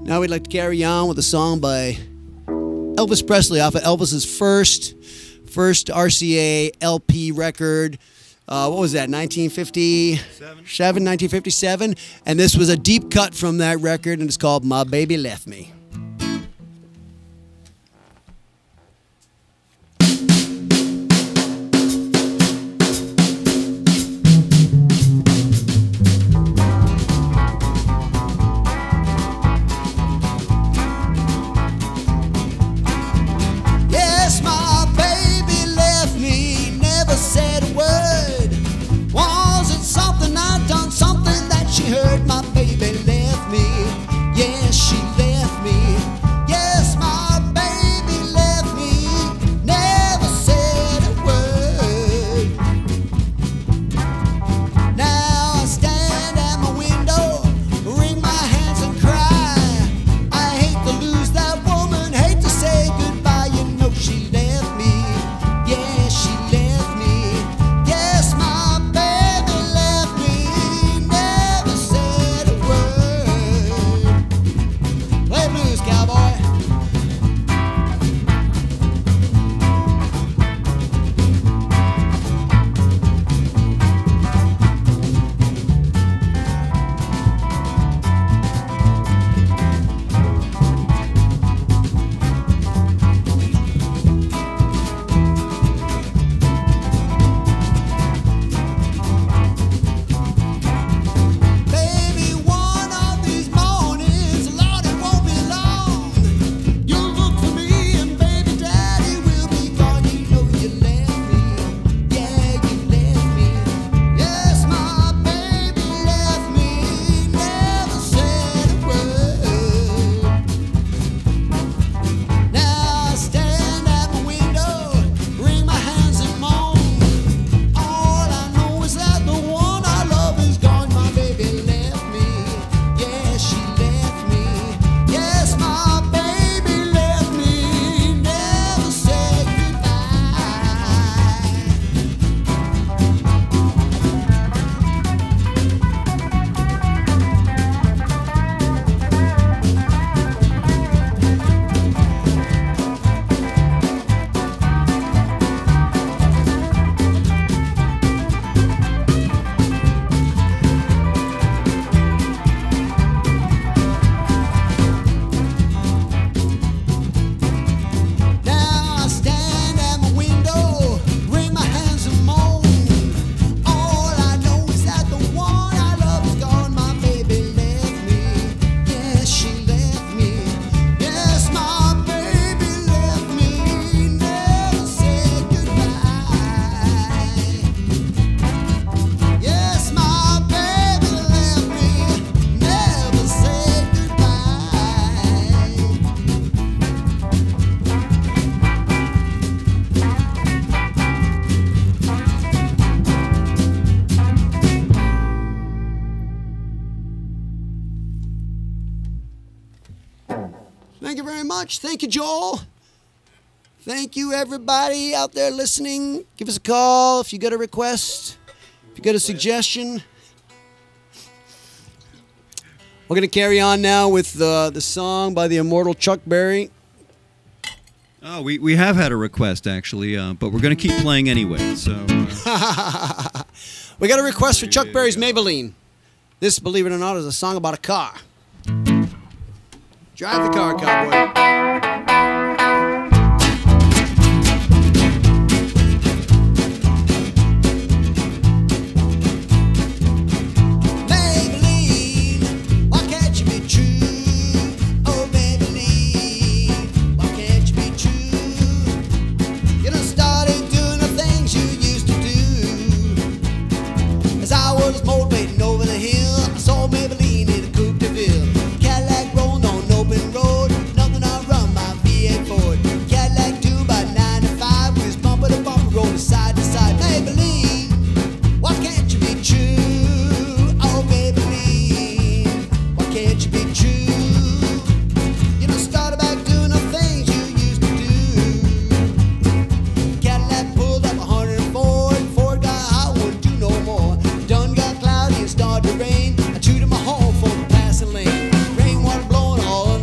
Now we'd like to carry on with a song by Elvis Presley off of Elvis's first RCA LP record. What was that, 1957? And this was a deep cut from that record, and it's called My Baby Left Me. Thank you, Joel. Thank you, everybody out there listening. Give us a call if you got a request, if you got a suggestion. We're going to carry on now with the song by the immortal Chuck Berry. Oh, we have had a request, actually, but we're going to keep playing anyway. So we got a request for Chuck Berry's Maybelline. This, believe it or not, is a song about a car. Drive the car, cowboy. Started to rain. I chewed in my home for the passing lane. Rainwater blowing all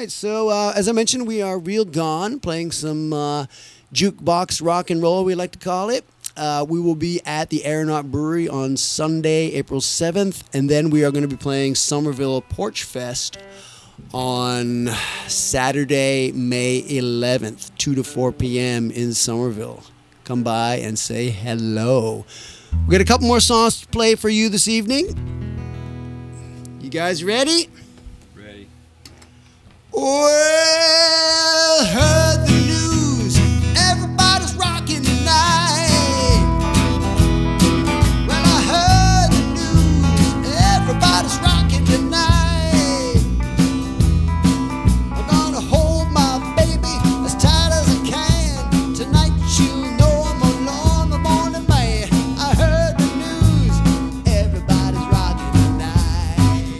right, so as I mentioned, we are Real Gone, playing some jukebox rock and roll, we like to call it. We will be at the Aeronaut Brewery on Sunday, April 7th, and then we are going to be playing Somerville Porch Fest on Saturday, May 11th, 2 to 4 p.m. in Somerville. Come by and say hello. We got a couple more songs to play for you this evening. You guys ready? Ready. Well, heard the news, everybody's rocking tonight. Well, I heard the news, everybody's rocking tonight. I'm gonna hold my baby as tight as I can. Tonight she'll know I'm alone, the morning man. I heard the news, everybody's rocking tonight.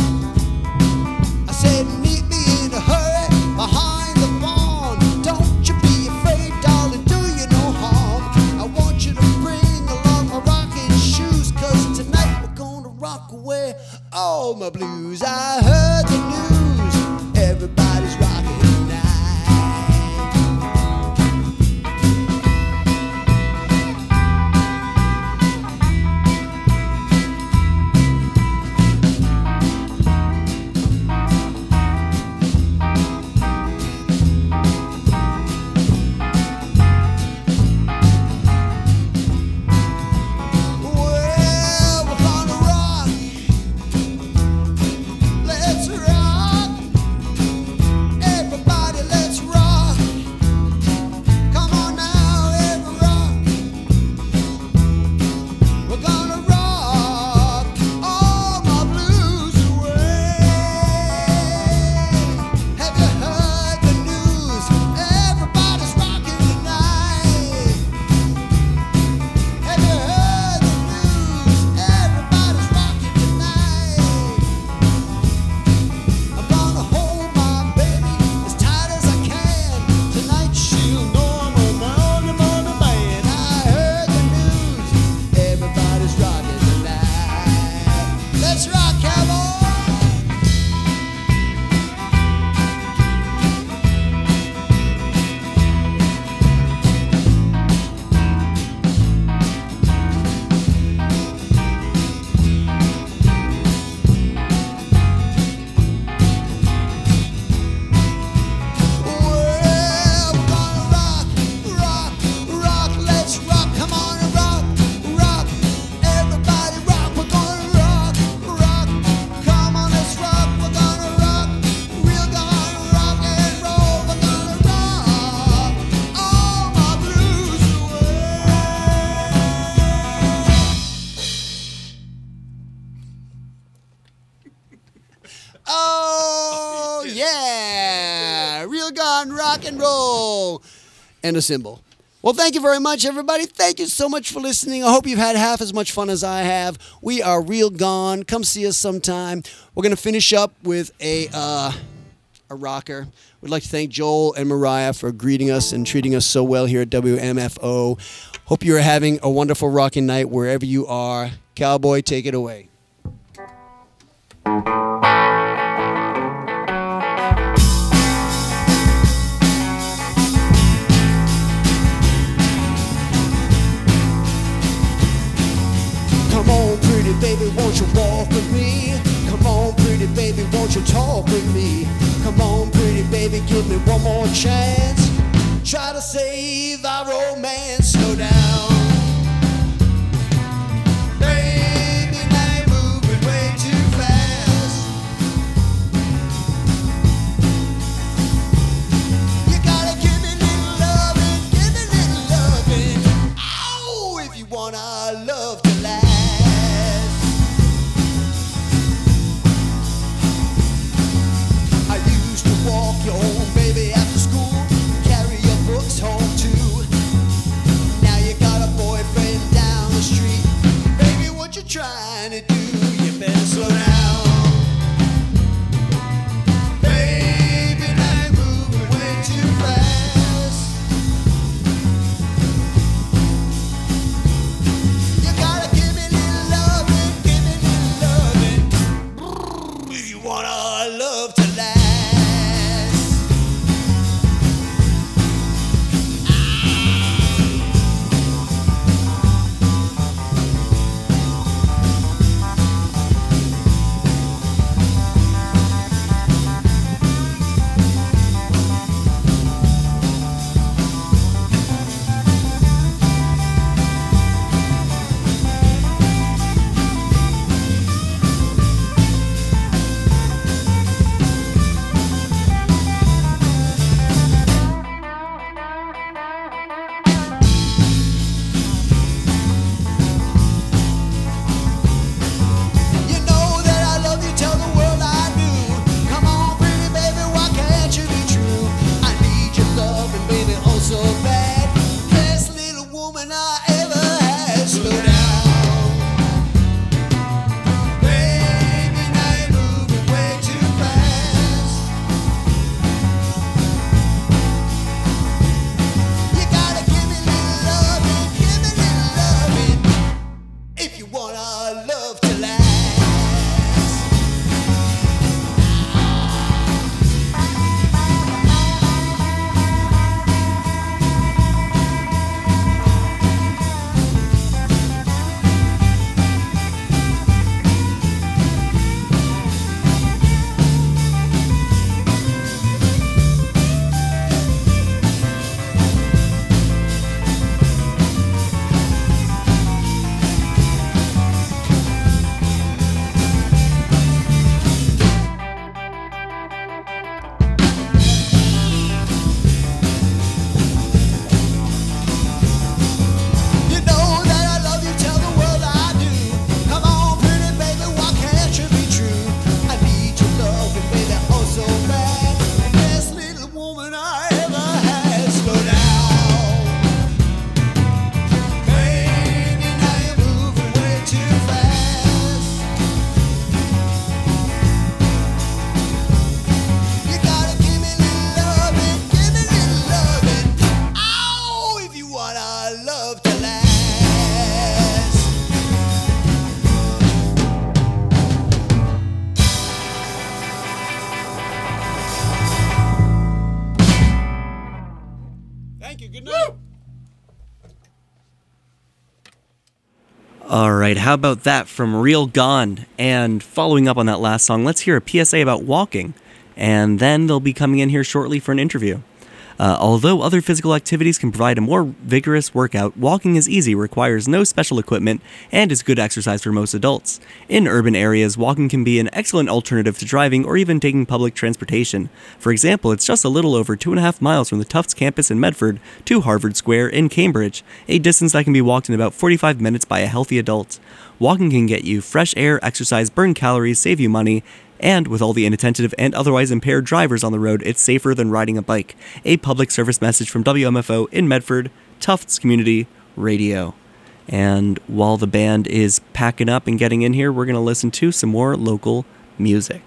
I said, meet me in a hurry behind the barn. Don't you be afraid, darling, do you no harm. I want you to bring along my rocking shoes, 'cause tonight we're gonna rock away all my blues. I heard the news, everybody's rocking tonight. Well, we're gonna rock. Let's rock. Everybody, let's rock. Come on now, every rock. We're gonna rock all my blues away. Have you heard the news? Everybody's rocking tonight. Have you heard the news? Everybody's rocking tonight. I'm gonna hold my baby as tight as I can. Tonight she'll know I'm a morning man. I heard the news, everybody's rocking tonight. Let's rock, cowboy. Well, we're gonna rock, rock, rock. Let's rock. Come on and rock, rock. Everybody rock. We're gonna rock, rock. Come on, let's rock. We're gonna rock. Real gonna rock and roll. We're gonna rock all my blues away. Oh, yeah. Real Gone rock and roll. And a cymbal. Well, thank you very much, everybody. Thank you so much for listening. I hope you've had half as much fun as I have. We are Real Gone. Come see us sometime. We're going to finish up with a rocker. We'd like to thank Joel and Mariah for greeting us and treating us so well here at WMFO. Hope you're having a wonderful rocking night wherever you are. Cowboy, take it away. Come on, pretty baby, won't you walk with me? Come on, pretty baby, won't you talk with me? Come on, pretty baby, give me one more chance. Try to save our romance. Slow down. Baby, now you're moving way too fast. You gotta give me little loving, give me little loving. Oh, if you want our love to last. I used to walk you home, baby, after school, carry your books home too. Now you got a boyfriend down the street. Baby, what you trying to do? You better slow down. Baby, now you're moving way too fast. You gotta give me little loving, give me little loving. If you want our love to last. All right, how about that from Real Gone? And following up on that last song, let's hear a PSA about walking. And then they'll be coming in here shortly for an interview. Although other physical activities can provide a more vigorous workout, walking is easy, requires no special equipment, and is good exercise for most adults. In urban areas, walking can be an excellent alternative to driving or even taking public transportation. For example, it's just a little over 2.5 miles from the Tufts campus in Medford to Harvard Square in Cambridge, a distance that can be walked in about 45 minutes by a healthy adult. Walking can get you fresh air, exercise, burn calories, save you money, and with all the inattentive and otherwise impaired drivers on the road, it's safer than riding a bike. A public service message from WMFO in Medford, Tufts Community Radio. And while the band is packing up and getting in here, we're going to listen to some more local music.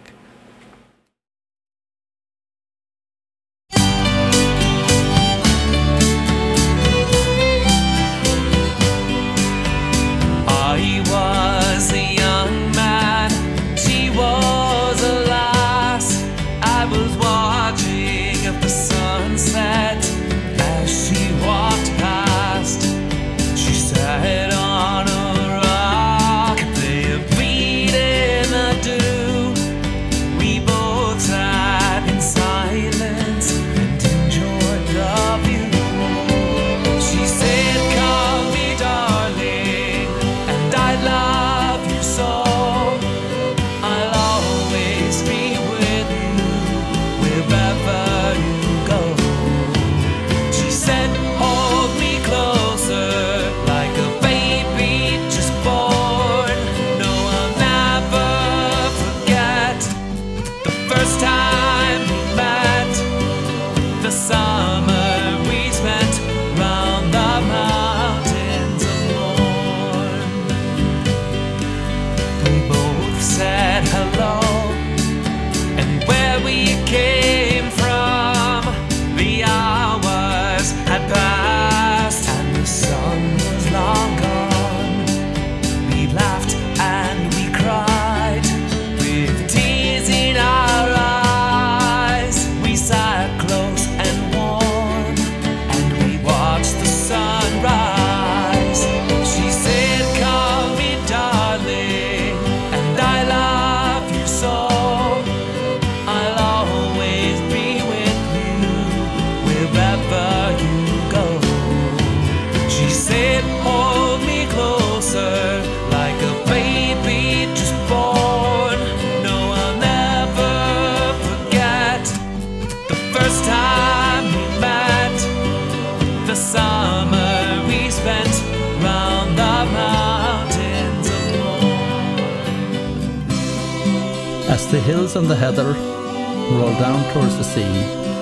As the hills and the heather roll down towards the sea,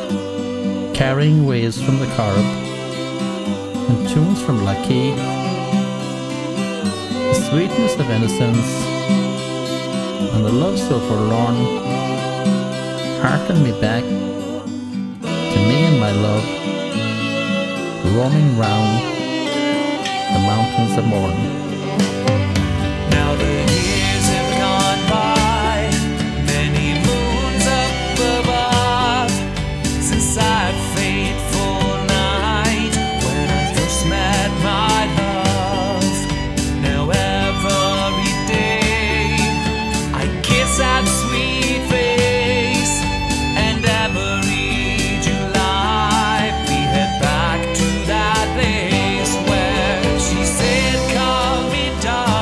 carrying waves from the Corrib and tunes from Lackey, the sweetness of innocence and the love so forlorn hearken me back to me and my love, roaming round the mountains of morn. Now the years have gone by, many moons up above, since that fateful night when I first met my love. Now every day I kiss that sweet face, and every July we head back to that place where she said, "Call me darling."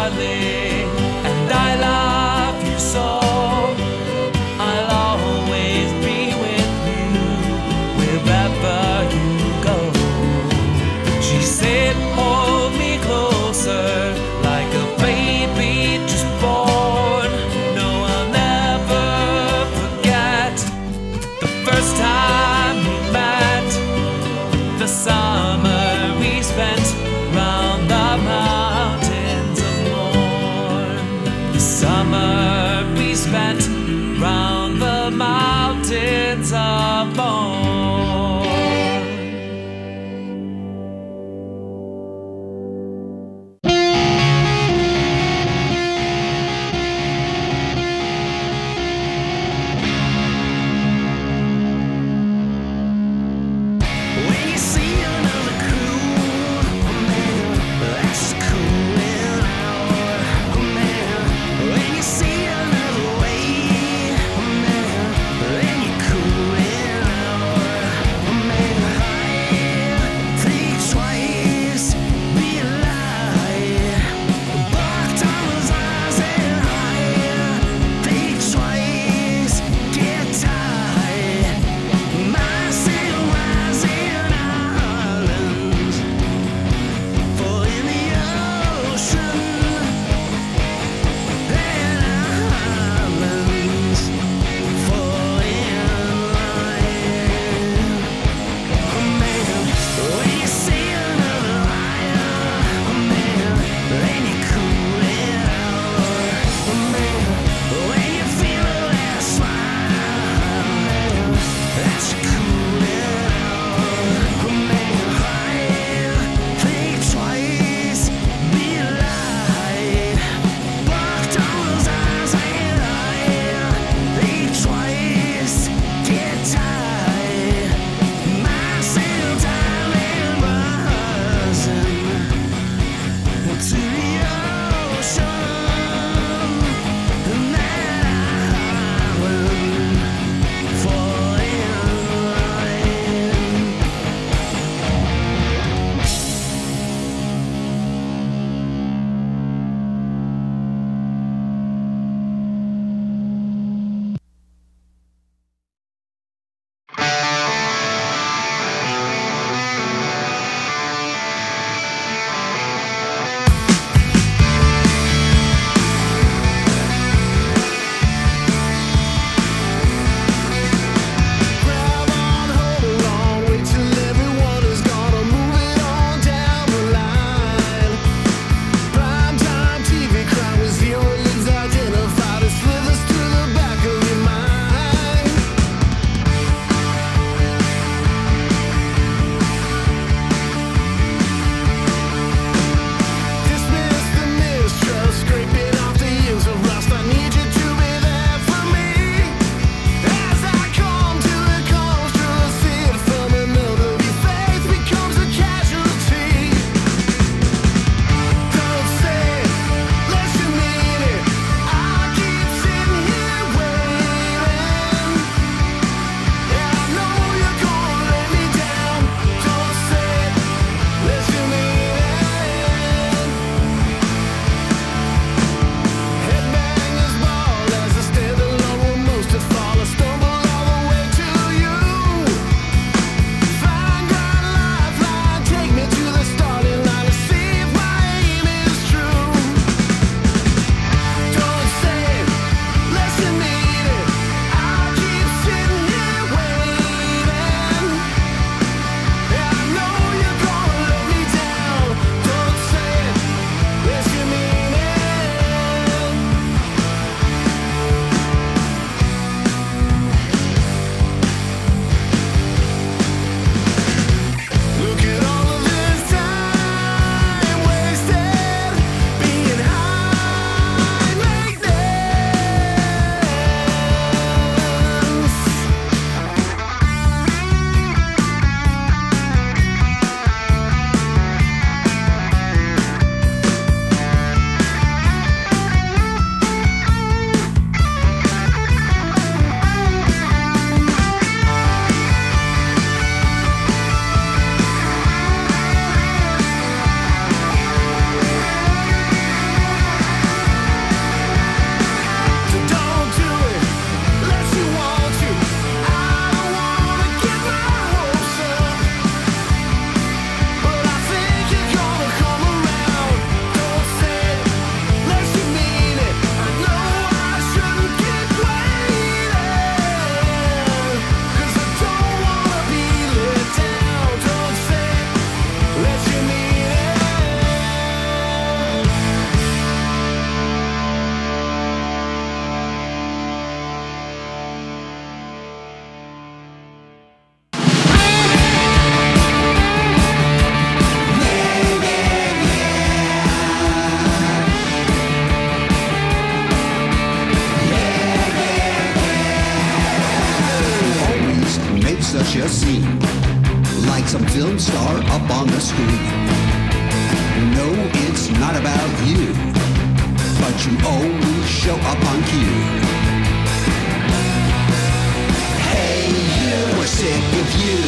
seem like some film star up on the screen. No, it's not about you, but you always show up on cue. Hey, you, we're sick of you.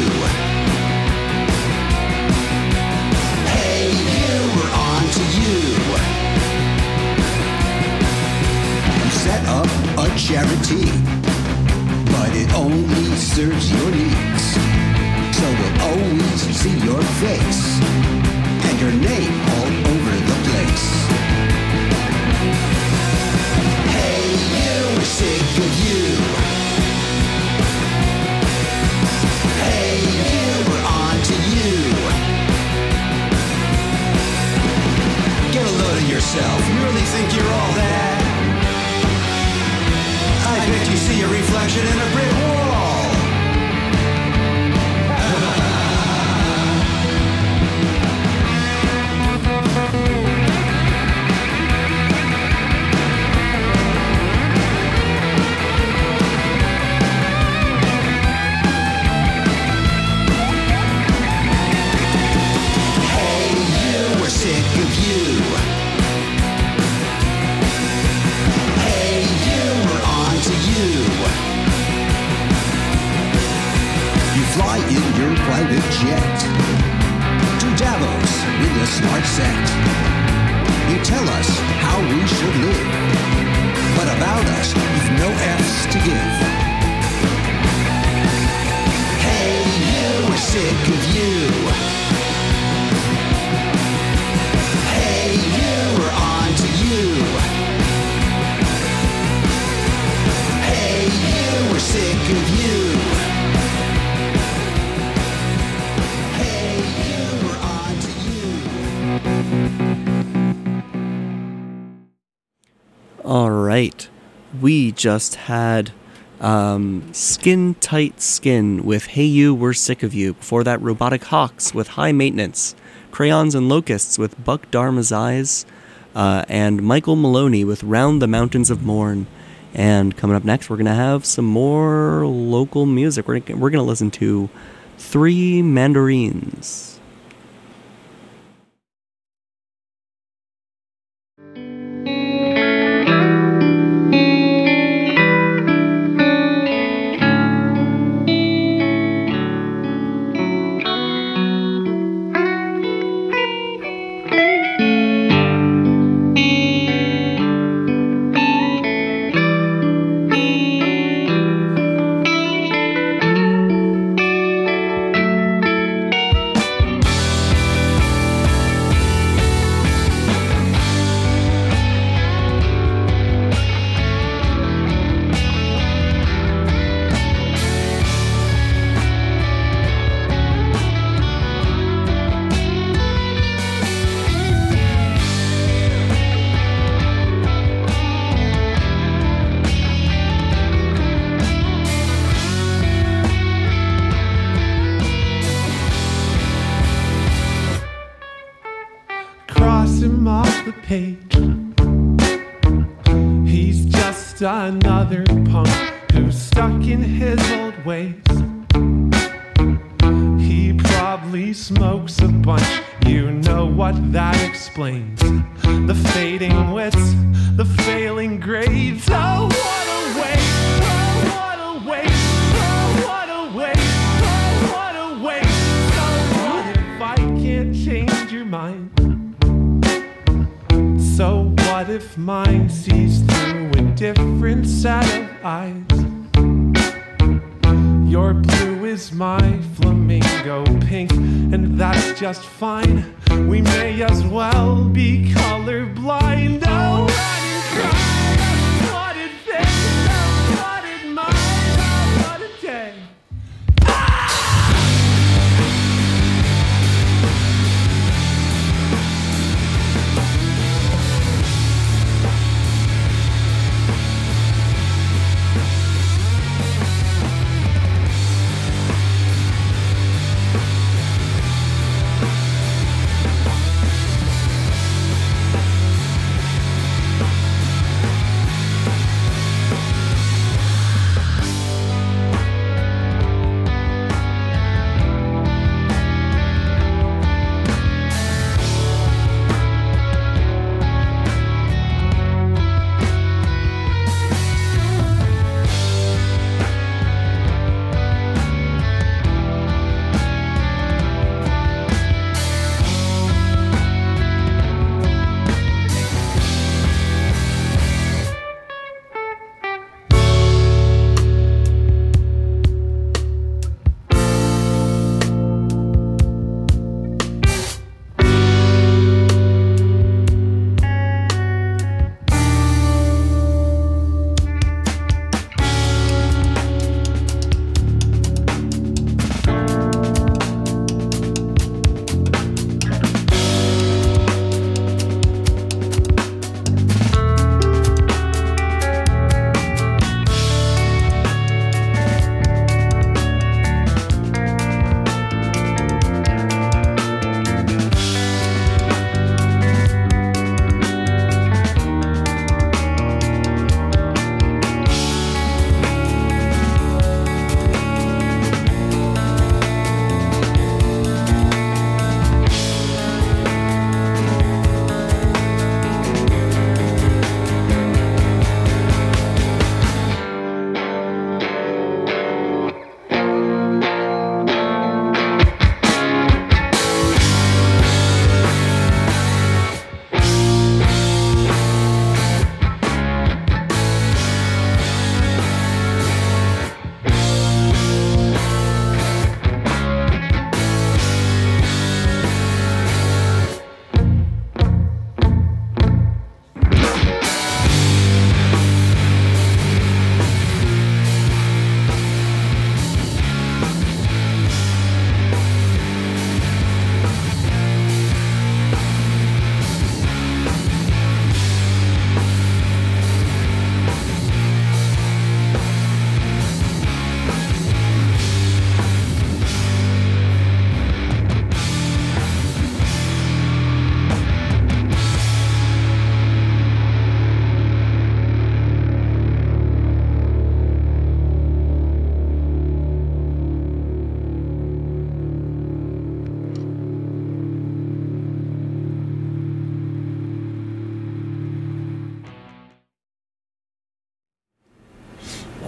Hey, you, we're on to you. You set up a charity, but it only serves your needs. So we'll always see your face and your name all over the place. Hey, you, we're sick of you. Hey, you, we're on to you. Get a load of yourself. You really think you're all that? I bet you see your reflection in a brick wall. Fly in your private jet to Davos with a smart set. You tell us how we should live, but about us you've no F's to give. Hey, you, we're sick of you. Hey, you, we're on to you. Hey, you, we're sick of you. All right, we just had Skin Tight Skin with Hey You, We're Sick of You. Before that, Robotic Hawks with High Maintenance, Crayons and Locusts with Buck Dharma's Eyes, and Michael Maloney with Round the Mountains of Morn. And coming up next, we're going to have some more local music. We're going to listen to Three Mandarins. He's just another punk who's stuck in his old ways. He probably smokes a bunch, you know what that explains. The fading wits, the failing grades. Oh, what a waste! Oh, what a waste! Oh, what a waste! Oh, what a waste! So what if I can't change your mind? So what if mine sees through a different set of eyes? Your blue is my flamingo pink, and that's just fine. We may as well be colorblind. Oh, what did cry? What did think? Oh, what did mind? Oh, what a day.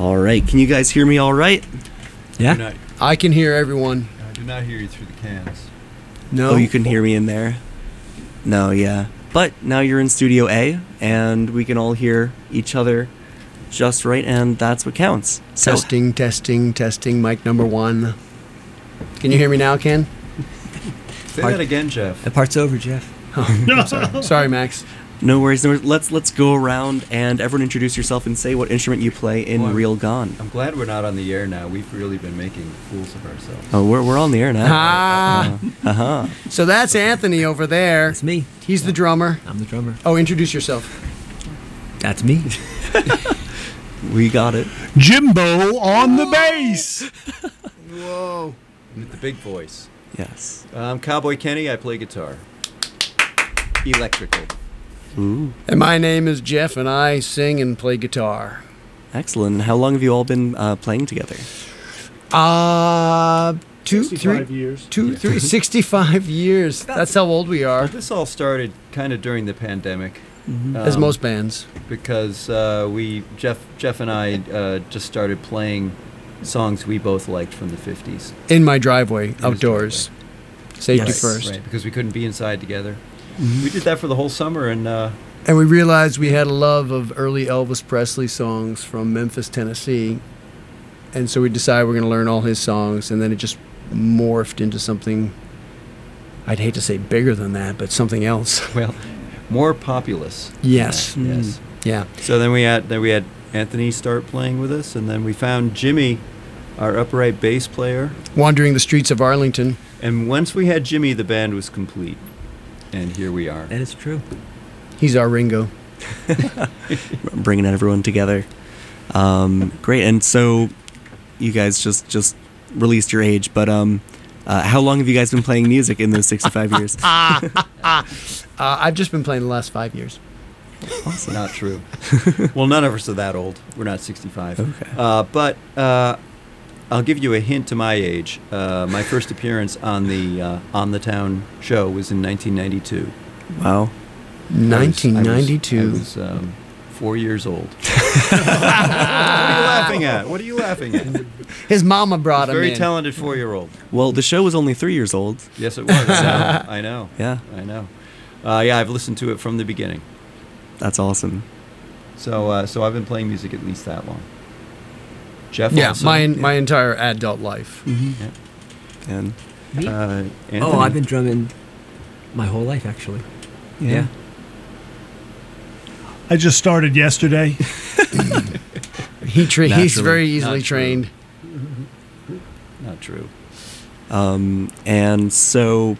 All right. Can you guys hear me all right? Yeah. I can hear everyone. I do not hear you through the cans. No. Oh, you can hear me in there? No, yeah. But now you're in Studio A, and we can all hear each other just right, and that's what counts. So, Testing. Mic number 1. Can you hear me now, Ken? Say that again, Jeff. The part's over, Jeff. Sorry, Max. no worries. Let's go around and everyone introduce yourself and say what instrument you play in Well, Real Gone. I'm glad we're not on the air now. We've really been making fools of ourselves. Oh, we're on the air now. Ah. So that's Anthony over there. That's me. He's the drummer. I'm the drummer. Oh, introduce yourself. That's me. We got it. Jimbo on the bass. Whoa. With the big voice. Yes. I'm Cowboy Kenny. I play guitar. Electrical. Ooh, And my name is Jeff, and I sing and play guitar. excellent. How long have you all been playing together? 65 years. That's how old we are, This all started kind of during the pandemic. as most bands. Because Jeff and I just started playing songs we both liked from the 50s. In my driveway, his outdoors. Safety Yes. first. Right, because we couldn't be inside together. We did that for the whole summer, and And we realized we had a love of early Elvis Presley songs from Memphis, Tennessee. And so we decided we're going to learn all his songs, and then it just morphed into something, I'd hate to say bigger than that, but something else. well, more populous. Yes. Yes. Yeah. So then we had Anthony start playing with us, and then we found Jimmy, our upright bass player. Wandering the streets of Arlington. And once we had Jimmy, the band was complete. And here we are. That is true. He's our Ringo. Bringing everyone together. Great. And so you guys just released your age, but how long have you guys been playing music in those 65 years? I've just been playing the last 5 years. Not true. Well, none of us are that old. We're not 65. Okay. But I'll give you a hint to my age. My first appearance on the Town show was in 1992. Wow. 1992. I was 4 years old. What are you laughing at? What are you laughing at? His mama brought him Very in. talented 4-year-old. Well, the show was only 3 years old. Yes, it was. I know. Yeah. I know. Yeah, I've listened to it from the beginning. That's awesome. So I've been playing music at least that long. Jeff Yeah, also. my entire adult life. Yeah. And Me? Anthony. Oh, I've been drumming my whole life, actually. Yeah. I just started yesterday. He's Naturally. very easily Not true. trained. Not true. And so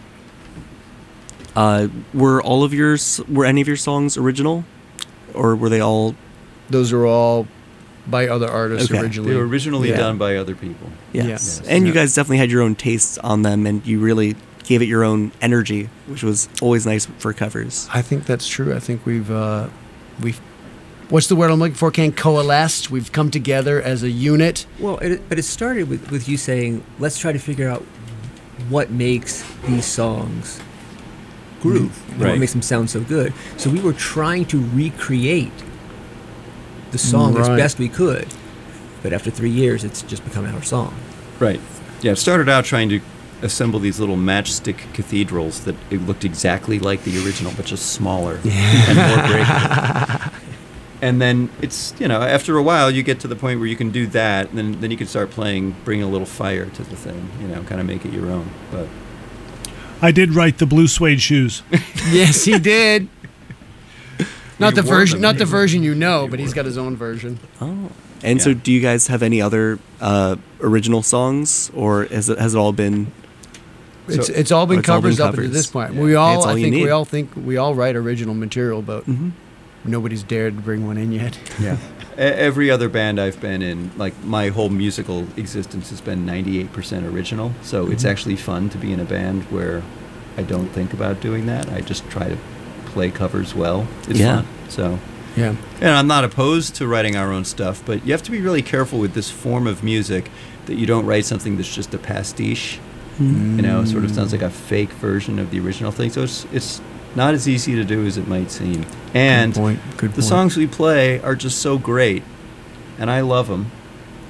were any of your songs original, or were they all? Those are all by other artists Okay. originally. They were originally Yeah. done by other people. Yes. Yes. And you Yeah. guys definitely had your own tastes on them, and you really gave it your own energy, which was always nice for covers. I think that's true. I think we've what's the word I'm looking for? Ken? Coalesced. We've come together as a unit. Well, but it started with you saying, let's try to figure out what makes these songs groove, and Right. what makes them sound so good. So we were trying to recreate the song as Right. best we could. But after 3 years, it's just become our song. Right. Yeah, it started out trying to assemble these little matchstick cathedrals that it looked exactly like the original, but just smaller and more breakable. And then it's, after a while, you get to the point where you can do that, and then you can start playing, bring a little fire to the thing, kind of make it your own. But I did write the blue suede shoes. Yes, he did. Not You the wore version, them. not the version you know, but he's got his own version. Oh. And so, Yeah. do you guys have any other original songs, or has it all been? It's all been It's all been covers up to covers. this point. Yeah. We all, It's all I you think, need. we all write original material, but nobody's dared to bring one in yet. yeah. Every other band I've been in, like my whole musical existence has been 98% original. So it's actually fun to be in a band where I don't think about doing that. I just try to play covers well. It's Yeah. fun. So, Yeah. and I'm not opposed to writing our own stuff, but you have to be really careful with this form of music that you don't write something that's just a pastiche. Sort of sounds like a fake version of the original thing. So it's not as easy to do as it might seem. And Good point. the songs we play are just so great, and I love them.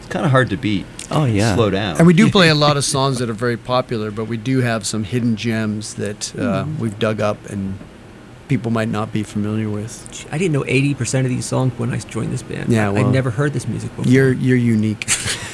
It's kind of hard to beat. Oh, yeah. Slow down. And we do play a lot of songs that are very popular, but we do have some hidden gems that we've dug up and people might not be familiar with. I didn't know 80% of these songs when I joined this band. Yeah, well, I'd never heard this music before. You're unique.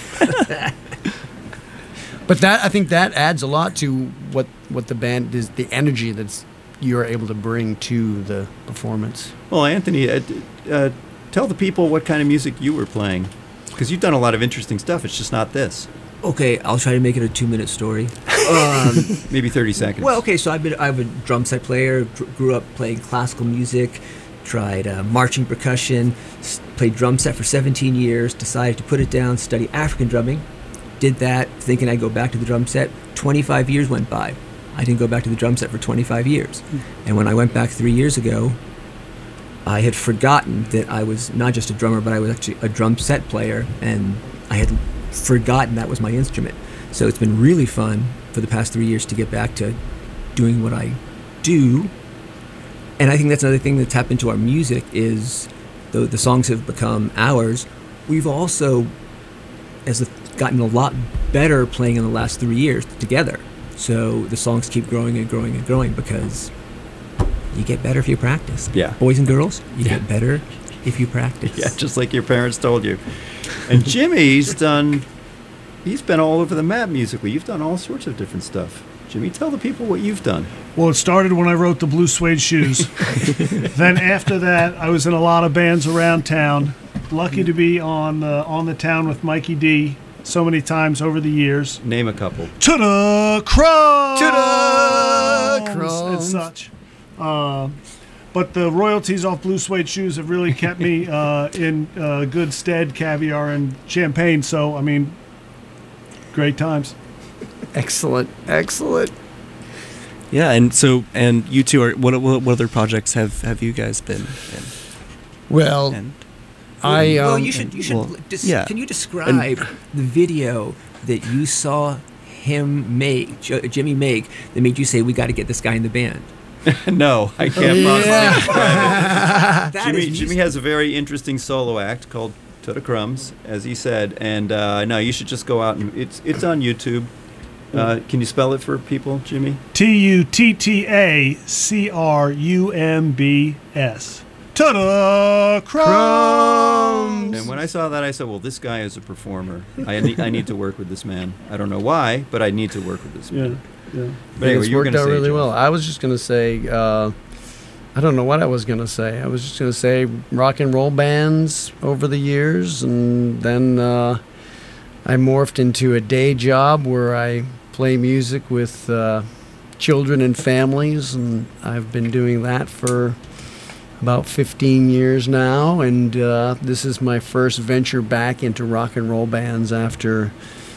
But that, I think that adds a lot to what the band is, the energy that's you're able to bring to the performance. Well, Anthony, tell the people what kind of music you were playing, because you've done a lot of interesting stuff. It's just not this. Okay, I'll try to make it a 2-minute story. Maybe 30 seconds. Well, okay, so I'm a drum set player. Grew up playing classical music. Tried marching percussion. Played drum set for 17 years. Decided to put it down. Study African drumming. Did that, thinking I'd go back to the drum set. 25 years went by. I didn't go back to the drum set for 25 years. And when I went back 3 years ago, I had forgotten that I was not just a drummer, but I was actually a drum set player, and I had forgotten that was my instrument. So it's been really fun for the past 3 years to get back to doing what I do. And I think that's another thing that's happened to our music is, though the songs have become ours, we've also gotten a lot better playing in the last 3 years together. So the songs keep growing and growing and growing because you get better if you practice. Yeah. Boys and girls, you get better if you practice. Yeah, just like your parents told you. And Jimmy's been all over the map musically. You've done all sorts of different stuff. Jimmy, tell the people what you've done. Well, it started when I wrote the Blue Suede Shoes. Then after that, I was in a lot of bands around town. Lucky to be on the town with Mikey D so many times over the years. Name a couple. To the Crumbs! To the Crumbs! And such. But the royalties off Blue Suede Shoes have really kept me in good stead, caviar and champagne. So, I mean, great times. Excellent. Yeah, and you two are what other projects have you guys been in? Well, And Well, you should. well, yeah. Can you describe the video that you saw him make, Jimmy make, that made you say we got to get this guy in the band? No, I can't possibly describe it. That is Jimmy has a very interesting solo act called To the Crumbs, as he said, and no, you should just go out and it's on YouTube. Can you spell it for people, Jimmy? TUTTACRUMBS. To the Crumbs! And when I saw that, I said, well, this guy is a performer. I need to work with this man. I don't know why, but I need to work with this man. Yeah. But anyway, it's you were worked going to out say, really Jeff. well. I was just going to say, I don't know what I was going to say. I was just going to say rock and roll bands over the years, and then I morphed into a day job where I play music with children and families, and I've been doing that for about 15 years now, and this is my first venture back into rock and roll bands after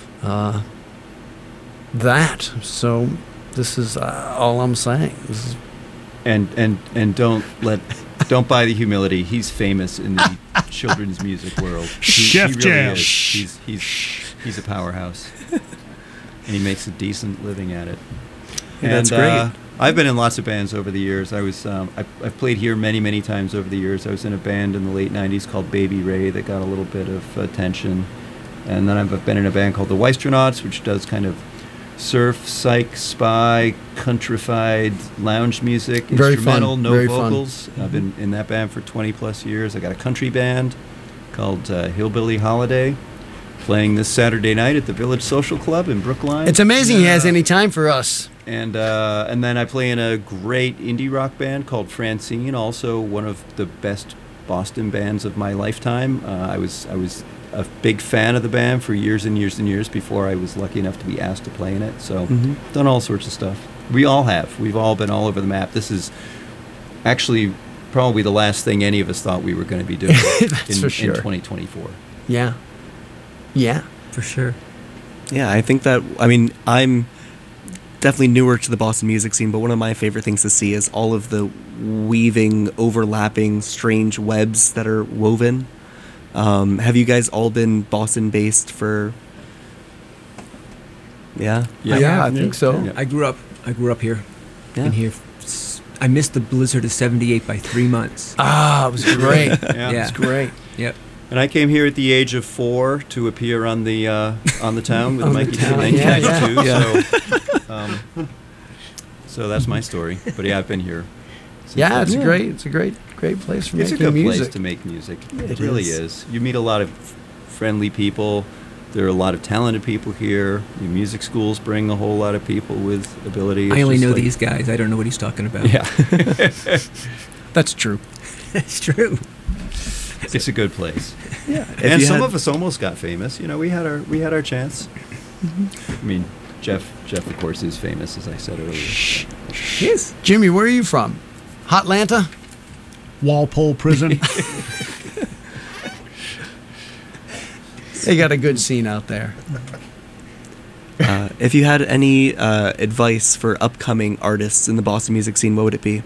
that. So this is all I'm saying. This is And don't buy the humility. He's famous in the children's music world. Chef he really Jam. is. He's a powerhouse, and he makes a decent living at it. Yeah, that's great. I've been in lots of bands over the years. I've played here many times over the years. I was in a band in the late '90s called Baby Ray that got a little bit of attention, and then I've been in a band called the Weistronauts, which does kind of surf, psych, spy, countrified lounge music, Very instrumental, fun. no Very fun. vocals. I've been in that band for 20+ years. I got a country band called Hillbilly Holiday, playing this Saturday night at the Village Social Club in Brookline. it's amazing he has any time for us. And then I play in a great indie rock band called Francine, also one of the best Boston bands of my lifetime. I was a big fan of the band for years and years and years before I was lucky enough to be asked to play in it. So done all sorts of stuff. We all have. We've all been all over the map. This is actually probably the last thing any of us thought we were going to be doing That's for sure. in 2024. Yeah. For sure. Yeah, I think that, I mean, I'm definitely newer to the Boston music scene, but one of my favorite things to see is all of the weaving, overlapping, strange webs that are woven. Have you guys all been Boston-based for... Yeah? Yeah, I think so. Yeah. I grew up here. Yeah. In here. I missed the blizzard of '78 by 3 months. Ah, it was great. Yeah. Yeah. It's great. Yep. And I came here at the age of 4 to appear on the town with On the Mikey D Town, in yeah, 1992. So that's my story. But yeah, I've been here. since Yeah, then. it's a great place for It's a making good music. place to make music. It It really is. is. You meet a lot of friendly people. There are a lot of talented people here. The music schools bring a whole lot of people with ability. I It's only just know like- these guys. I don't know what he's talking about. Yeah, That's true. That's true. it's a good place. Yeah. And some of us almost got famous. You know, we had our chance. Mm-hmm. I mean, Jeff, of course, is famous, as I said earlier. Yes. Jimmy, where are you from? Hotlanta? Walpole Prison. They got a good scene out there. If you had any advice for upcoming artists in the Boston music scene, what would it be?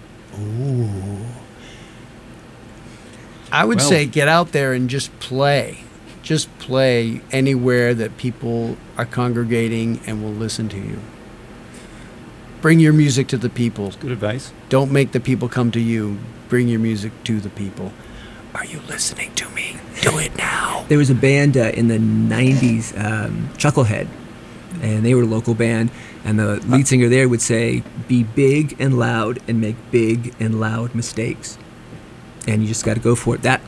I would Well- say get out there and just play. Just play anywhere that people are congregating and will listen to you. Bring your music to the people. Good advice. Don't make the people come to you. Bring your music to the people. Are you listening to me? Do it now. There was a band in the 90s, Chucklehead, and they were a local band, and the lead singer there would say, be big and loud and make big and loud mistakes. And you just got to go for it. That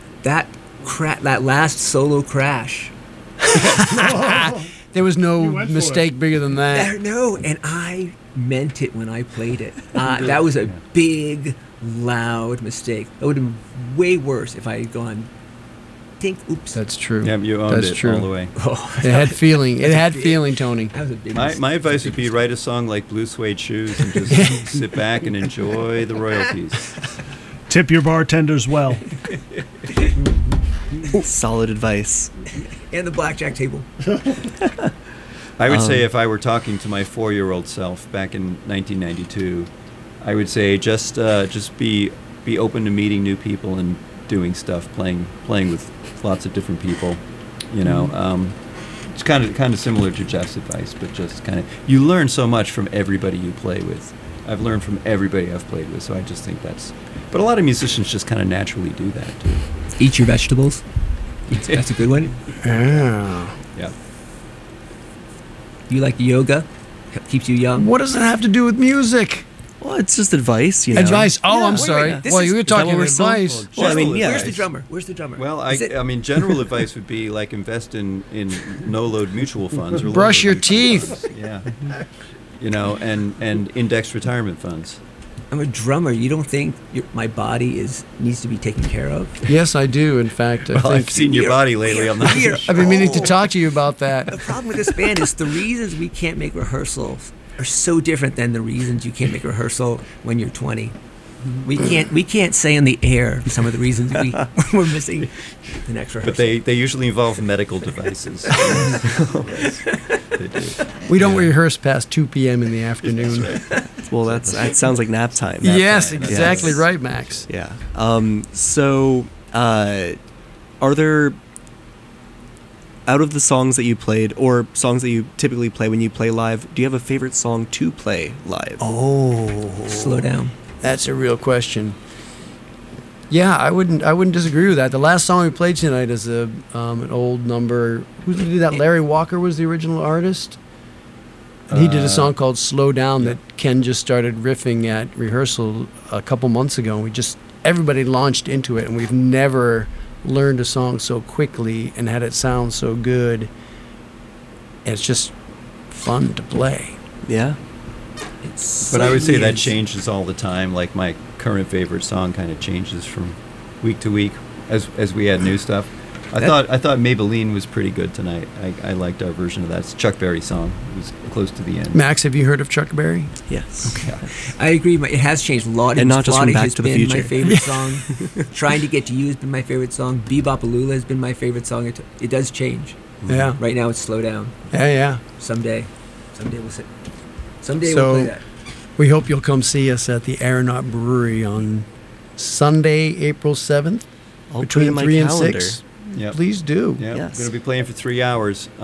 last solo crash. There was no You went for mistake bigger than that. No, and I meant it when I played it. That was a big, loud mistake. That would have been way worse if I had gone, think, oops. That's true. Yeah, you owned That's it true. all the way. It had feeling. It had feeling, Tony. That was a big My mistake. advice would be write a song like Blue Suede Shoes and just sit back and enjoy the royalties. Tip your bartenders well. Solid advice. And the blackjack table. I would say if I were talking to my 4-year-old self back in 1992, I would say just be open to meeting new people and doing stuff, playing with lots of different people. You know, it's kind of similar to Jeff's advice, but just kind of you learn so much from everybody you play with. I've learned from everybody I've played with, so I just think that's. But a lot of musicians just kind of naturally do that too. Eat your vegetables. That's a good one. Yeah. Yeah. You like yoga? Keeps you young. What does it have to do with music? Well, it's just advice, you know. Advice. Oh, Yeah, I'm wait, sorry. wait, this Well, is- you were is that talking what we're still- advice. Well, I mean, yeah. Where's the drummer? Where's the drummer? Well, Is it- I mean, general advice would be like invest in no-load mutual funds or Brush low-load your mutual teeth. funds. Yeah. You know, and indexed retirement funds. I'm a drummer. You don't think my body needs to be taken care of? Yes, I do. In fact, I Well, think I've seen your body lately on the. I've been meaning to talk to you about that. The problem with this band is the reasons we can't make rehearsals are so different than the reasons you can't make rehearsal when you're 20. We can't say on the air some of the reasons we're missing the next rehearsal. But they usually involve medical devices. They do. We don't rehearse past 2 p.m. in the afternoon. Well, that sounds like nap time. Yes, exactly Yes. right, Max. Yeah. So, are there, out of the songs that you played, or songs that you typically play when you play live, do you have a favorite song to play live? Oh, Slow down. that's a real question. Yeah, I wouldn't disagree with that. The last song we played tonight is an old number. Who did that? Larry Walker was the original artist. And he did a song called "Slow Down" that Ken just started riffing at rehearsal a couple months ago. And everybody launched into it, and we've never learned a song so quickly and had it sound so good. And it's just fun to play. Yeah. It's But I would say that years. changes all the time. Like my current favorite song kind of changes from week to week as we add new stuff. I thought Maybelline was pretty good tonight. I liked our version of that. It's a Chuck Berry song. It was close to the end. Max, have you heard of Chuck Berry? Yes. I agree. It has changed a lot. And not just from Flotty Back has to the been my Future. favorite song. Trying to Get to You has been my favorite song. Bebopalula has been my favorite song. It does change. Yeah. Right now it's Slow Down. Yeah. Someday we'll sit. Someday So- we'll play that. We hope you'll come see us at the Aeronaut Brewery on Sunday, April 7th, I'll put it between in my 3 and calendar. 6. Yep. Please do. Yeah, Yes. we're going to be playing for 3 hours.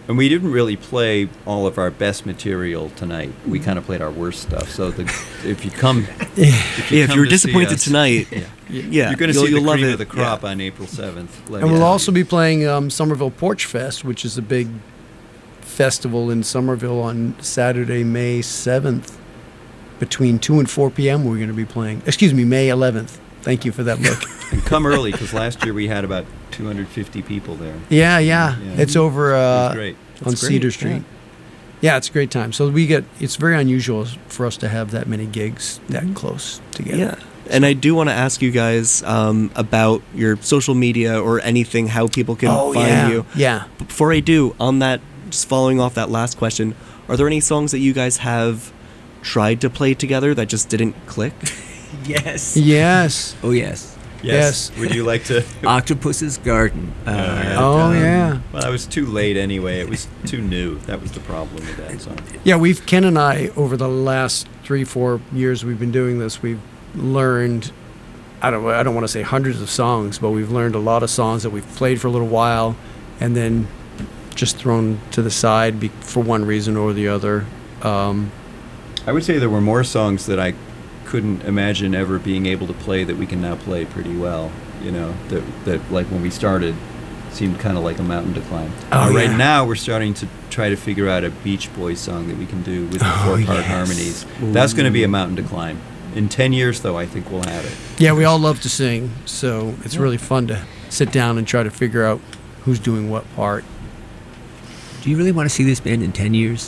And we didn't really play all of our best material tonight. We kind of played our worst stuff. So if you come, if Yeah, if come you were to see disappointed us- tonight, yeah. yeah, You're going to see you'll the love cream it. of the crop Yeah. on April 7th. And we'll also be playing Somerville Porch Fest, which is a big festival in Somerville on Saturday, May 7th. Between 2 and 4 p.m. we're going to be playing. Excuse me, May 11th. Thank you for that look. And come early, because last year we had about 250 people there. Yeah. Yeah. It's over It was great. on That's great, Cedar Street. Yeah, it's a great time. So it's very unusual for us to have that many gigs that close together. Yeah. And I do want to ask you guys about your social media or anything, how people can find you. Yeah. But before I do, on that, just following off that last question, are there any songs that you guys have tried to play together that just didn't click? Yes. Yes. Oh, yes. Yes. Would you like to? Octopus's Garden. Oh, yeah. Well, I was too late anyway. It was too new. That was the problem with that song. Yeah, Ken and I, over the last 3-4 years we've been doing this, we've learned, I don't want to say hundreds of songs, but we've learned a lot of songs that we've played for a little while and then just thrown to the side for one reason or the other. I would say there were more songs that I couldn't imagine ever being able to play that we can now play pretty well. You know, that like when we started seemed kind of like a mountain to climb. Right now we're starting to try to figure out a Beach Boys song that we can do with the 4-part harmonies. That's going to be a mountain to climb. In 10 years, though, I think we'll have it. Yeah, we all love to sing, so it's really fun to sit down and try to figure out who's doing what part. Do you really want to see this band in 10 years?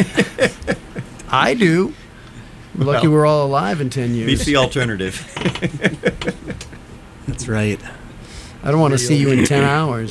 I do. We're lucky Well, we're all alive in 10 years. Beats the alternative. That's right. I don't want to see you in 10 hours.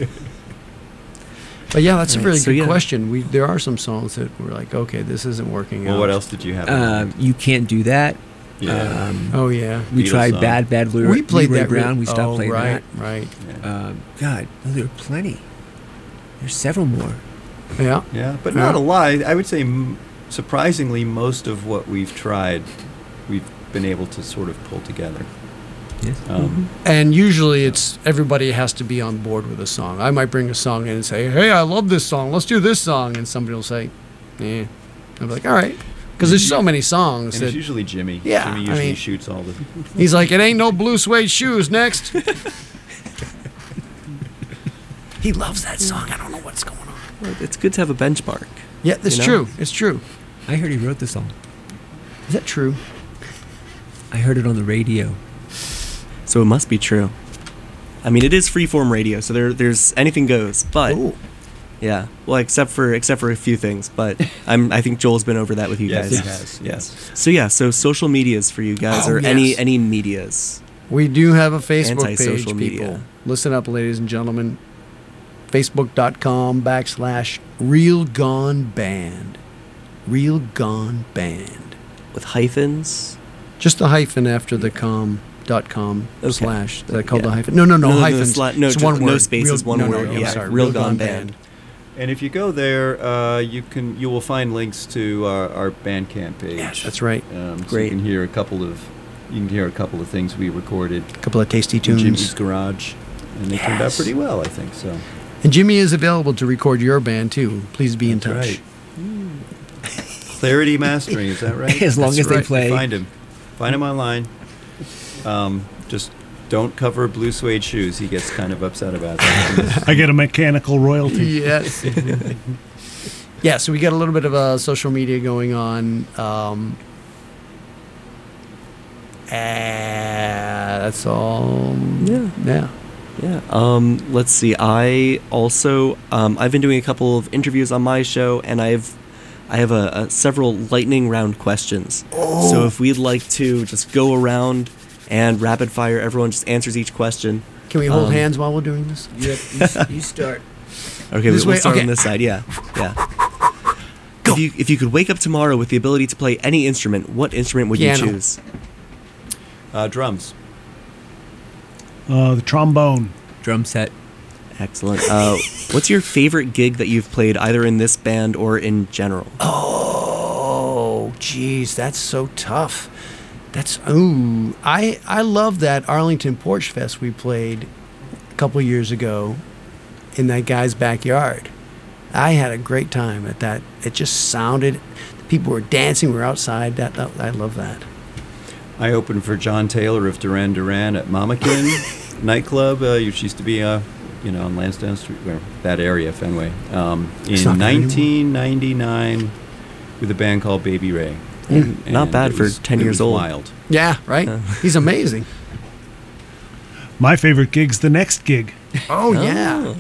But yeah, that's a Right, really so good yeah. question. There are some songs that we're like, okay, this isn't working Well, out. what else did you have? in mind? You Can't Do That. Yeah. Oh, yeah. We Beatles tried song. Bad Bad Leroy, We played Leroy that. Brown. We stopped playing right, that. Right, God, there are plenty. There's several more. Yeah. Yeah, but not a lot. I would say, surprisingly, most of what we've tried, we've been able to sort of pull together. Yes. And usually it's everybody has to be on board with a song. I might bring a song in and say, hey, I love this song. Let's do this song. And somebody will say, eh. I'll be like, all right. Because there's so many songs And that it's usually Jimmy. Yeah, Jimmy I usually mean- shoots all the. he's like, it ain't no blue suede shoes. Next. He loves that song. I don't know what's going on. Well, it's good to have a benchmark. Yeah, it's You know? true. It's true. I heard he wrote the song. Is that true? I heard it on the radio. So it must be true. I mean, it is freeform radio, so there's anything goes. But Ooh. yeah, well, except for a few things. But I think Joel's been over that with you Yes, guys. he has. Yes. So yeah, so social medias for you guys, Oh, or yes. any medias. We do have a Facebook page, Anti-social people. media. Listen up, ladies and gentlemen. Facebook.com/Real Gone Band. Real Gone Band. With hyphens. Just the hyphen after the .com Okay. slash. Is that called Yeah. the hyphen? No, hyphens. no, it's just one word. no spaces, one no, word. I'm Yeah, sorry. Real Gone Band. And if you go there, you will find links to our Bandcamp page. Yes, that's right. So Great. you can hear a couple of things we recorded A couple of tasty in tunes. Jimmy's garage, and they turned out Yes. pretty well, I think. So. And Jimmy is available to record your band too. Please be in That's touch. right. Clarity Mastering, is that right? As long That's as they right. play. Find him online. Just don't cover blue suede shoes. He gets kind of upset about that. I get a mechanical royalty. Yes. Yeah, so we got a little bit of social media going on. That's all. Yeah. Yeah. Let's see. I also I've been doing a couple of interviews on my show, and I have a several lightning round questions. Oh. So if we'd like to just go around and rapid fire, everyone just answers each question. Can we hold hands while we're doing this? Yep. You start. Okay, This we'll way? start Okay. on this side. Yeah. If you could wake up tomorrow with the ability to play any instrument, what instrument would Piano. you choose? Drums. The trombone. Drum set. Excellent. What's your favorite gig that you've played, either in this band or in general? Oh, geez, that's so tough. I love that Arlington Porch Fest we played a couple years ago in that guy's backyard. I had a great time at that. It just sounded. People were dancing. We were outside. I love that. I opened for John Taylor of Duran Duran at Mamakin nightclub, which used to be, on Lansdowne Street, or that area, Fenway, in 1999 with a band called Baby Ray. Not bad it for was- 10 it years was old. Wild. Yeah, right. He's amazing. My favorite gig's the next gig. Oh yeah.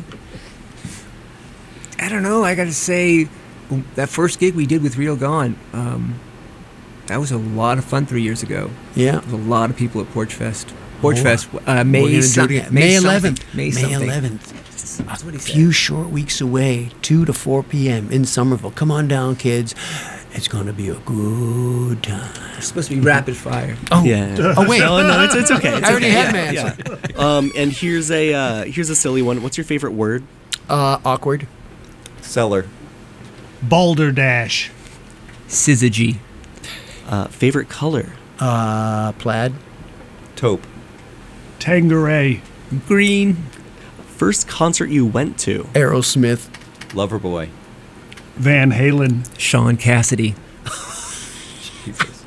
I don't know. I got to say, that first gig we did with Real Gone, that was a lot of fun 3 years ago. Yeah. There was a lot of people at Porch Fest. Porch Oh, Fest, We're gonna May do it some- again. May May something. 11th. May May something. 11th. That's what he A said. few short weeks away, 2 to 4 p.m. in Somerville. Come on down, kids. It's gonna be a good time. It's supposed to be rapid fire. Oh, Yeah. Oh wait. No, it's okay. It's I already okay. had my Yeah, answer. yeah. And here's a silly one. What's your favorite word? Awkward. Cellar. Balderdash. Syzygy. Favorite color? Plaid. Taupe. Tangeray. Green. First concert you went to? Aerosmith. Loverboy. Van Halen. Sean Cassidy. Jesus.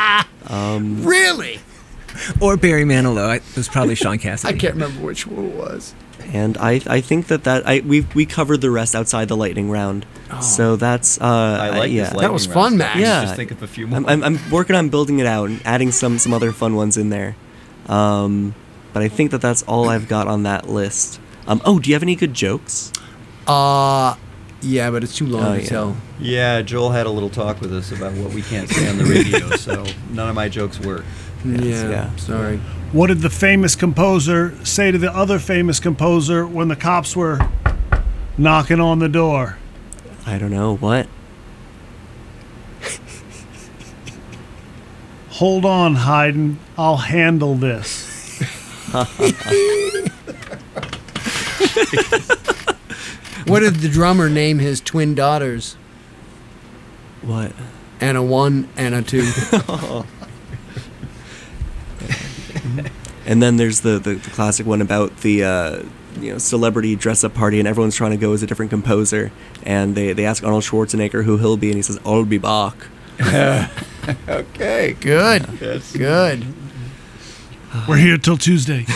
Really? Or Barry Manilow. It was probably Sean Cassidy. I can't remember which one it was. And I think that we covered the rest outside the lightning round. So that's I like yeah. this That was lightning round fun, stuff. Max. Yeah. Just think of a few more. I'm working on building it out and adding some other fun ones in there. But I think that's all I've got on that list. Do you have any good jokes? Yeah, but it's too long Oh, to yeah. tell. Yeah, Joel had a little talk with us about what we can't say on the radio, so none of my jokes work. Yeah. Sorry. What did the famous composer say to the other famous composer when the cops were knocking on the door? I don't know what. Hold on, Haydn. I'll handle this. What did the drummer name his twin daughters? What? And a 1 and a 2. And then there's the classic one about the celebrity dress up party, and everyone's trying to go as a different composer, and they ask Arnold Schwarzenegger who he'll be, and he says, "I'll be back." Okay, good. Yes. Good. We're here till Tuesday.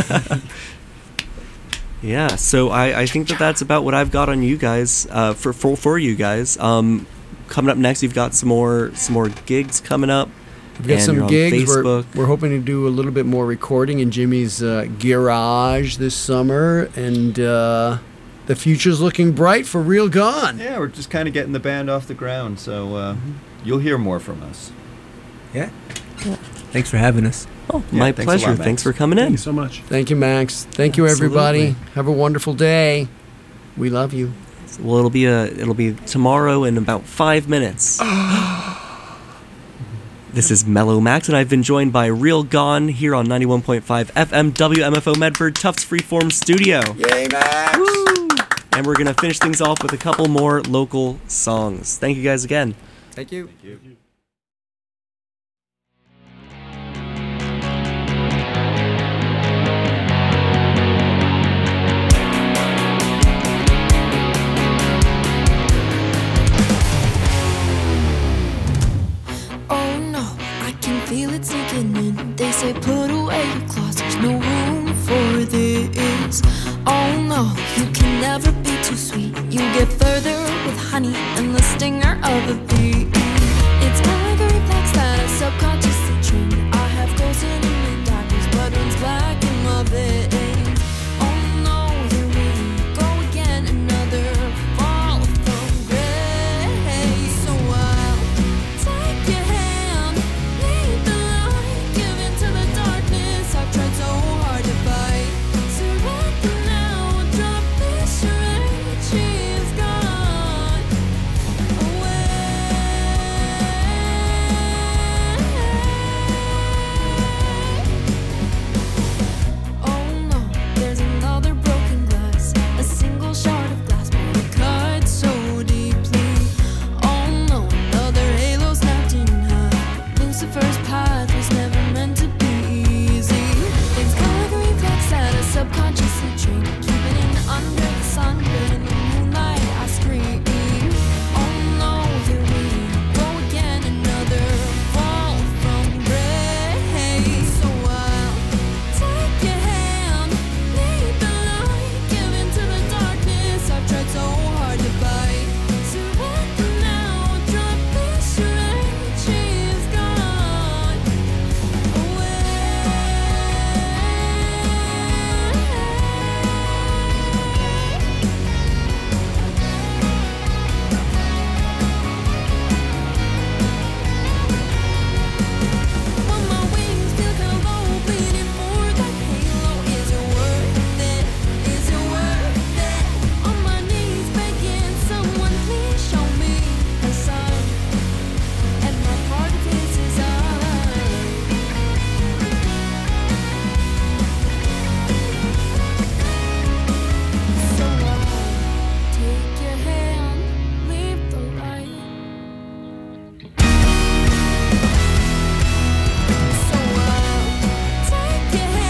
Yeah, so I think that's about what I've got on you guys for you guys. Coming up next, you've got some more gigs coming up. We've got and some you're on gigs. Facebook. We're hoping to do a little bit more recording in Jimmy's garage this summer, and the future's looking bright for Real Gone. Yeah, we're just kind of getting the band off the ground, so you'll hear more from us. Yeah. Thanks for having us. Oh, Yeah, my thanks a pleasure. lot, Max. Thanks for coming in. Thank you so much. Thank you, Max. Thank you, everybody. Absolutely. Have a wonderful day. We love you. Well, it'll be tomorrow in about 5 minutes. This is Mellow Max, and I've been joined by Real Gone here on 91.5 FM WMFO Medford Tufts Freeform Studio. Yay, Max! Woo! And we're gonna finish things off with a couple more local songs. Thank you guys again. Thank you. Oh no, I can feel it sinking in. They say put away your claws, there's no room for this. Oh no, you can never be too sweet. You get further with honey than the stinger of a bee. It's more like a reflex that I subconsciously train. I have goals in the mid-darkness, blood runs black in my veins. Oh no, here we go again, another fall from grace. So I'll take your hand, lead the light, give into the darkness. I've tried so hard to fight. Surrender now, drop this charade. She's gone away. your head.